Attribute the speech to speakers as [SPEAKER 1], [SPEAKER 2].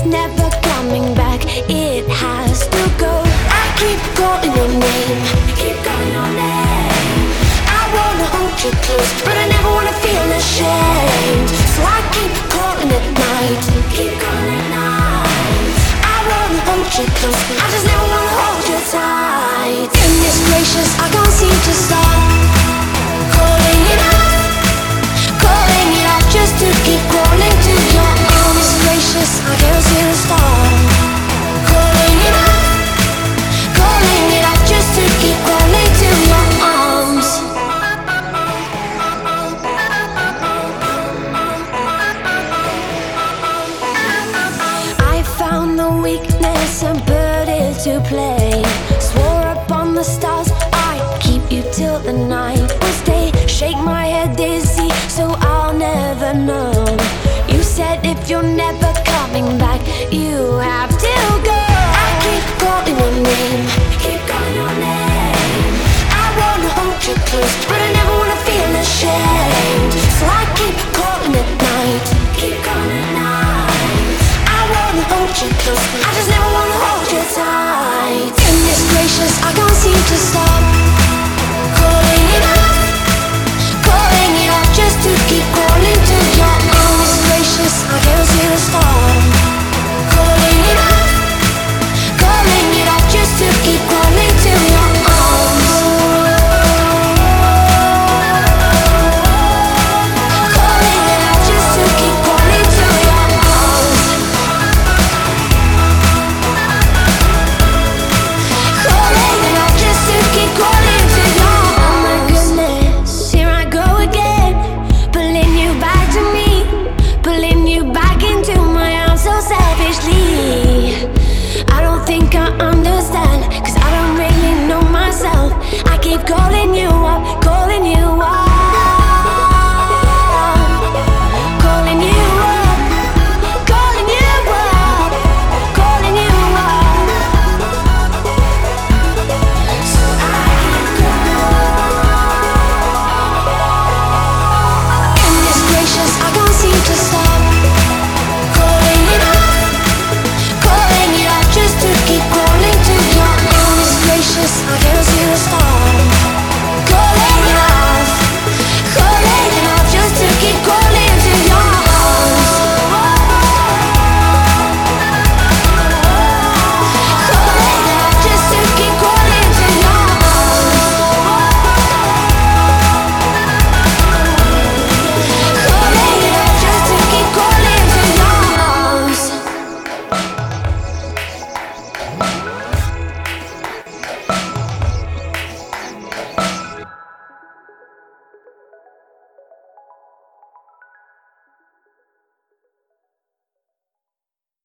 [SPEAKER 1] never coming back. It has to go. I keep calling your name, keep calling your name. I wanna hold you close, but I never wanna feel ashamed. So I keep calling at night, keep calling at night. I wanna hold you close, I just never wanna hold you tight. Goodness gracious, I can't seem to stop calling it out, calling it out, just to keep crawling to your arms. Goodness gracious, I can't seem to stop calling it out, calling it out, just to keep crawling to your arms. I found the weakness and put it to play. Swore upon the stars I'd keep you till the night was day. Shake my head dizzy, so I'll never know. You said if you're never coming back, you have to go. I keep calling your name, keep calling your name. I wanna hold you close, but I never wanna feel ashamed. So I keep calling at night, keep calling at night. I wanna hold you close,